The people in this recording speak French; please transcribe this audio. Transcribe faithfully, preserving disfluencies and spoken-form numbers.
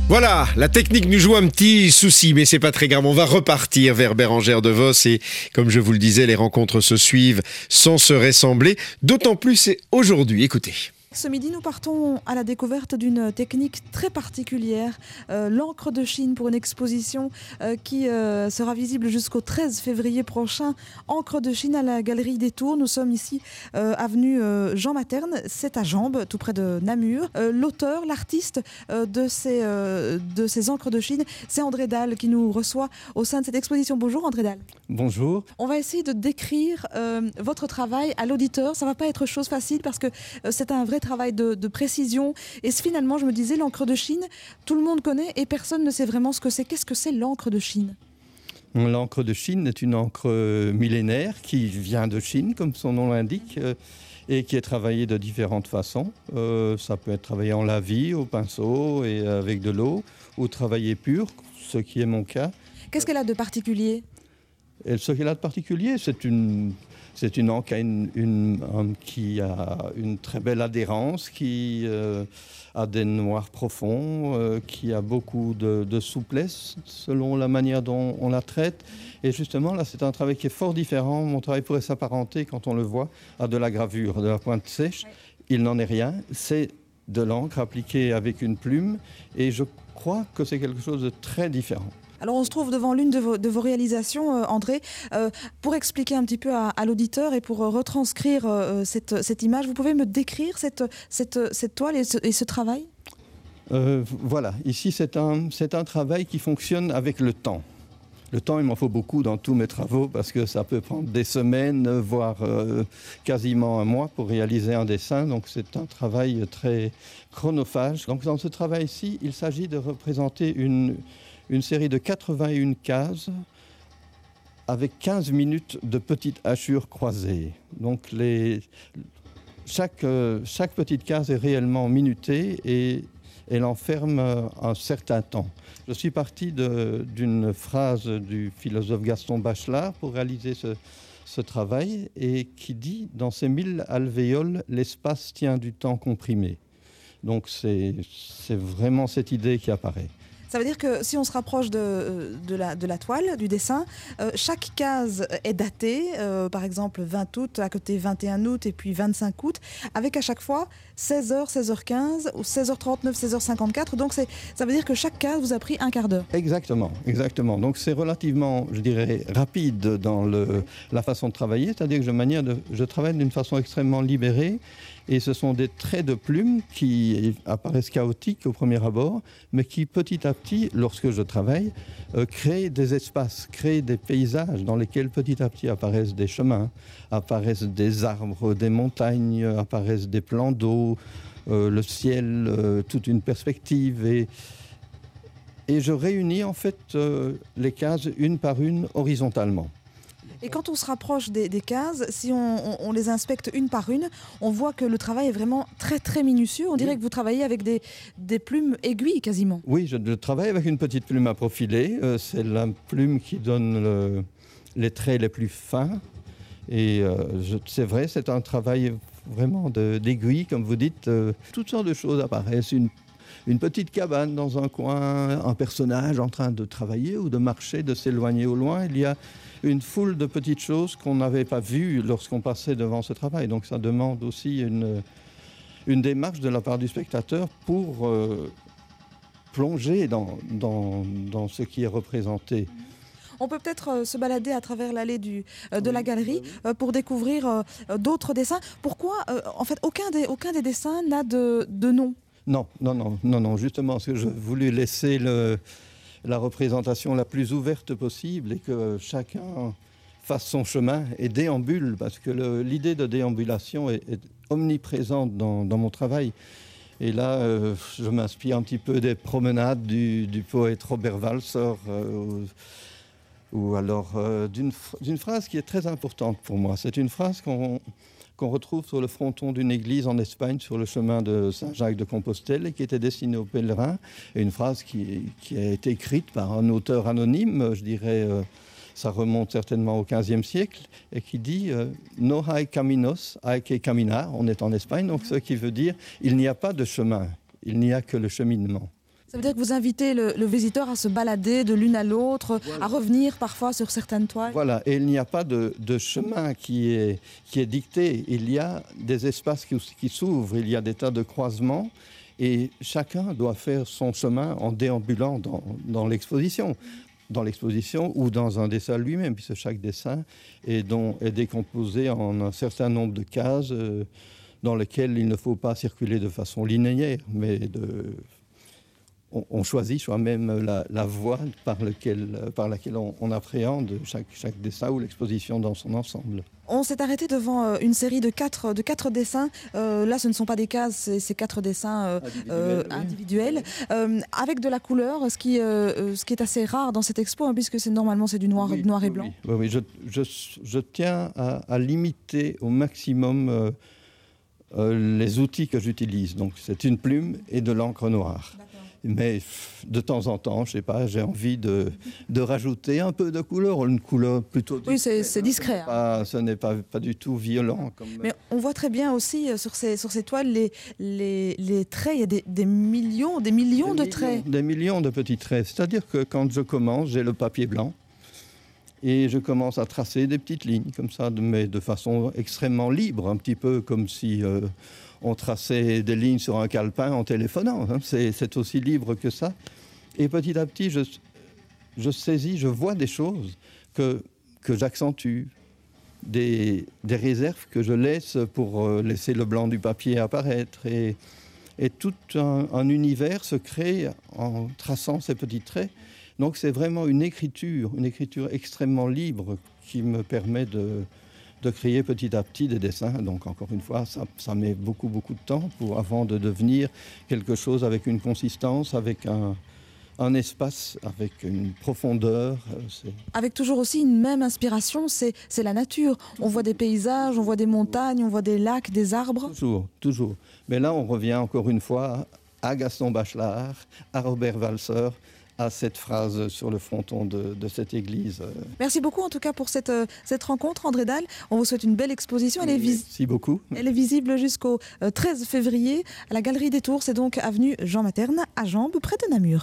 Voilà, la technique nous joue un petit souci, mais c'est pas très grave. On va repartir vers Bérengère de Vos et, comme je vous le disais, les rencontres se suivent sans se ressembler. D'autant plus c'est aujourd'hui. Écoutez. Ce midi, nous partons à la découverte d'une technique très particulière, euh, l'encre de Chine, pour une exposition euh, qui euh, sera visible jusqu'au treize février prochain. Encre de Chine à la Galerie des Tours. Nous sommes ici, euh, avenue euh, Jean Materne, c'est à Jambes, tout près de Namur. Euh, l'auteur, l'artiste euh, de, ces, euh, de ces encres de Chine, c'est André Dalle qui nous reçoit au sein de cette exposition. Bonjour André Dalle. Bonjour. On va essayer de décrire euh, votre travail à l'auditeur. Ça ne va pas être chose facile parce que euh, c'est un vrai travail de, de précision. Et finalement, je me disais, l'encre de Chine, tout le monde connaît et personne ne sait vraiment ce que c'est. Qu'est-ce que c'est l'encre de Chine ? L'encre de Chine est une encre millénaire qui vient de Chine, comme son nom l'indique, euh, et qui est travaillée de différentes façons. Euh, ça peut être travaillé en lavis, au pinceau et avec de l'eau, ou travaillé pur, ce qui est mon cas. Qu'est-ce qu'elle a de particulier ? Et ce qu'elle a de particulier, c'est une, c'est une encre une, une, une, qui a une très belle adhérence, qui euh, a des noirs profonds, euh, qui a beaucoup de, de souplesse selon la manière dont on la traite. Et justement, là, c'est un travail qui est fort différent. Mon travail pourrait s'apparenter, quand on le voit, à de la gravure, de la pointe sèche. Il n'en est rien. C'est de l'encre appliquée avec une plume. Et je crois que c'est quelque chose de très différent. Alors on se trouve devant l'une de vos, de vos réalisations, euh, André. Euh, pour expliquer un petit peu à, à l'auditeur et pour euh, retranscrire euh, cette, cette image, vous pouvez me décrire cette, cette, cette toile et ce, et ce travail ? euh, Voilà, ici c'est un, c'est un travail qui fonctionne avec le temps. Le temps, il m'en faut beaucoup dans tous mes travaux parce que ça peut prendre des semaines, voire euh, quasiment un mois pour réaliser un dessin. Donc c'est un travail très chronophage. Donc dans ce travail-ci, il s'agit de représenter une... une série de quatre-vingt-une cases avec quinze minutes de petites hachures croisées. Donc les, chaque, euh, chaque petite case est réellement minutée et elle enferme un certain temps. Je suis parti de, d'une phrase du philosophe Gaston Bachelard pour réaliser ce, ce travail et qui dit « Dans ces mille alvéoles, l'espace tient du temps comprimé ». Donc c'est, c'est vraiment cette idée qui apparaît. Ça veut dire que si on se rapproche de, de, la, de la toile, du dessin, euh, chaque case est datée, euh, par exemple vingt août, à côté vingt et un août et puis vingt-cinq août, avec à chaque fois seize heures, seize heures quinze ou seize heures trente-neuf, seize heures cinquante-quatre. Donc c'est, ça veut dire que chaque case vous a pris un quart d'heure. Exactement, exactement. Donc c'est relativement, je dirais, rapide dans le, la façon de travailler, c'est-à-dire que je, manière de, je travaille d'une façon extrêmement libérée. Et ce sont des traits de plumes qui apparaissent chaotiques au premier abord, mais qui petit à petit, lorsque je travaille, euh, créent des espaces, créent des paysages dans lesquels petit à petit apparaissent des chemins, apparaissent des arbres, des montagnes, apparaissent des plans d'eau, euh, le ciel, euh, toute une perspective. Et, et je réunis en fait euh, les cases une par une horizontalement. Et quand on se rapproche des, des cases, si on, on, on les inspecte une par une, on voit que le travail est vraiment très très minutieux. On dirait oui. que vous travaillez avec des, des plumes aiguilles quasiment. Oui, je, je travaille avec une petite plume à profiler. Euh, c'est la plume qui donne le, les traits les plus fins. Et euh, je, c'est vrai, c'est un travail vraiment de, d'aiguille, comme vous dites. Euh, toutes sortes de choses apparaissent. Une, une petite cabane dans un coin, un personnage en train de travailler ou de marcher, de s'éloigner au loin. Il y a une foule de petites choses qu'on n'avait pas vues lorsqu'on passait devant ce travail. Donc ça demande aussi une, une démarche de la part du spectateur pour euh, plonger dans, dans, dans ce qui est représenté. On peut peut-être euh, se balader à travers l'allée du, euh, de la galerie euh, pour découvrir euh, d'autres dessins. Pourquoi, euh, en fait, aucun des, aucun des dessins n'a de, de nom ? Non, non, non, non, non, justement, parce que je voulais laisser le... la représentation la plus ouverte possible et que chacun fasse son chemin et déambule, parce que le, l'idée de déambulation est, est omniprésente dans, dans mon travail. Et là, euh, je m'inspire un petit peu des promenades du, du poète Robert Walser, euh, ou, ou alors euh, d'une, d'une phrase qui est très importante pour moi. C'est une phrase qu'on... qu'on retrouve sur le fronton d'une église en Espagne, sur le chemin de Saint-Jacques de Compostelle, et qui était destinée aux pèlerins. Et une phrase qui, qui a été écrite par un auteur anonyme, je dirais, euh, ça remonte certainement au quinzième siècle, et qui dit euh, « No hay caminos, hay que caminar ». On est en Espagne, donc ce qui veut dire « il n'y a pas de chemin, il n'y a que le cheminement ». Ça veut dire que vous invitez le, le visiteur à se balader de l'une à l'autre, Voilà. à revenir parfois sur certaines toiles. Voilà, et il n'y a pas de, de chemin qui est, qui est dicté. Il y a des espaces qui, qui s'ouvrent, il y a des tas de croisements, et chacun doit faire son chemin en déambulant dans, dans l'exposition. Dans l'exposition ou dans un dessin lui-même, puisque chaque dessin est, donc, est décomposé en un certain nombre de cases euh, dans lesquelles il ne faut pas circuler de façon linéaire, mais de... on choisit soi-même la, la voie par, lequel, par laquelle on, on appréhende chaque, chaque dessin ou l'exposition dans son ensemble. On s'est arrêté devant une série de quatre, de quatre dessins. Euh, là, ce ne sont pas des cases, c'est, c'est quatre dessins euh, euh, oui. individuels, euh, avec de la couleur, ce qui, euh, ce qui est assez rare dans cette expo, hein, puisque c'est, normalement c'est du noir, Oui, noir et oui, blanc. Oui, oui, je, je, je tiens à, à limiter au maximum euh, euh, les outils que j'utilise. Donc, c'est une plume et de l'encre noire. D'accord. Mais de temps en temps, je sais pas, j'ai envie de, de rajouter un peu de couleur, une couleur plutôt discrète. Oui, c'est, c'est discret. Hein. Pas, ce n'est pas, pas du tout violent. Comme... Mais on voit très bien aussi euh, sur ces, sur ces toiles les, les, les traits, il y a des, des millions, des millions des de millions, traits. Des millions de petits traits. C'est-à-dire que quand je commence, j'ai le papier blanc et je commence à tracer des petites lignes comme ça, mais de façon extrêmement libre, un petit peu comme si... Euh, on traçait des lignes sur un calepin en téléphonant. Hein. C'est, c'est aussi libre que ça. Et petit à petit, je, je saisis, je vois des choses que, que j'accentue, des, des réserves que je laisse pour laisser le blanc du papier apparaître. Et, et tout un, un univers se crée en traçant ces petits traits. Donc c'est vraiment une écriture, une écriture extrêmement libre qui me permet de... de créer petit à petit des dessins. Donc encore une fois, ça, ça met beaucoup, beaucoup de temps pour, avant de devenir quelque chose avec une consistance, avec un, un espace, avec une profondeur. C'est... Avec toujours aussi une même inspiration, c'est, c'est la nature. On voit des paysages, on voit des montagnes, on voit des lacs, des arbres. Toujours, toujours. Mais là, on revient encore une fois à Gaston Bachelard, à Robert Walser, à cette phrase sur le fronton de, de cette église. Merci beaucoup en tout cas pour cette, cette rencontre, André Dalle. On vous souhaite une belle exposition. Elle est, vis- Merci beaucoup. Elle est visible jusqu'au treize février à la Galerie des Tours. C'est donc avenue Jean Materne à Jambes, près de Namur.